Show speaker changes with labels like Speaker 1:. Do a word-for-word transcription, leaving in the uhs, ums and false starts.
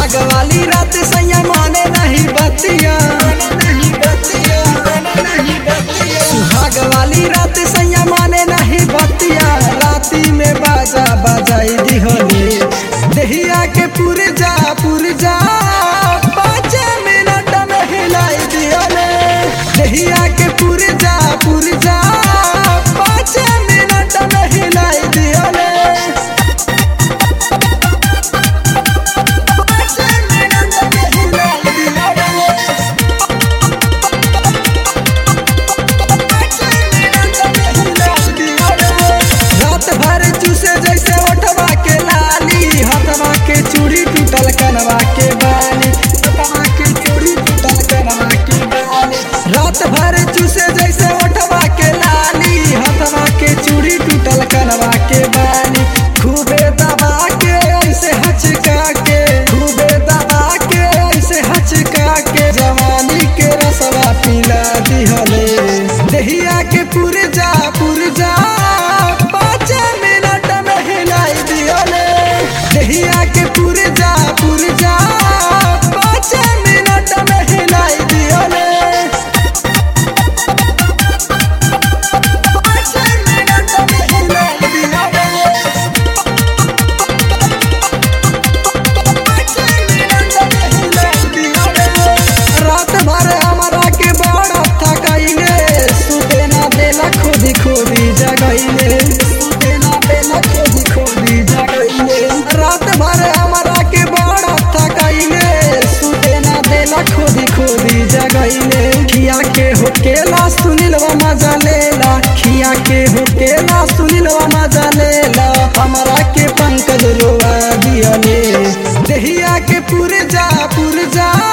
Speaker 1: सुहाग वाली रात सैया माने नहीं बतिया, सुहाग वाली रात सैया माने नहीं बतिया, राती में बाजा बजाई दिहले दहिया के पुरजा पुरजा पाँच मिनट में हिलाई दिहले दहिया के पुरजा पुरजा पाँच मिनट में हिलाई दिहले। रात भर चूसे जैसे ओठवा के लाली, हथवा के चूड़ी टूटल कनवा के बाली, हथवा के चूड़ी टूटल कनवा के बाली। रात भर चूसे जैसे ओठवा के लाली, हथवा के चूड़ी टूटल कनवा के बाली। खूबे दबा के ऐसे हचका के, खूबे दबा के ऐसे हचका के, जवानी के रसवा पिला दिहले दहिया के पुरजा पुरजा पाँच मिनट में हिलाई दिहले दहिया के पुरजा पुरजा पाँच मिनट में हिलाई दिहले। पाँच मिनट में हिलाई दिहले, पाँच मिनट में हिलाई दिहले। रात भर हमारा के बड़ा थकाइले, सुते ना देला खोदी खोदी जगइले, सुते ना देला खोदी खोदी जगइले। रात भर हमारा के बड़ा थकाइले, सुते ना देला खोदी खोदी जगइले। खिया के होकेला सुनिलवा मजा लेला, खिया के होकेला सुनिलवा मजा लेला, हमारा के पंकज रोवा दियले दहिया के पुरजा पुरजा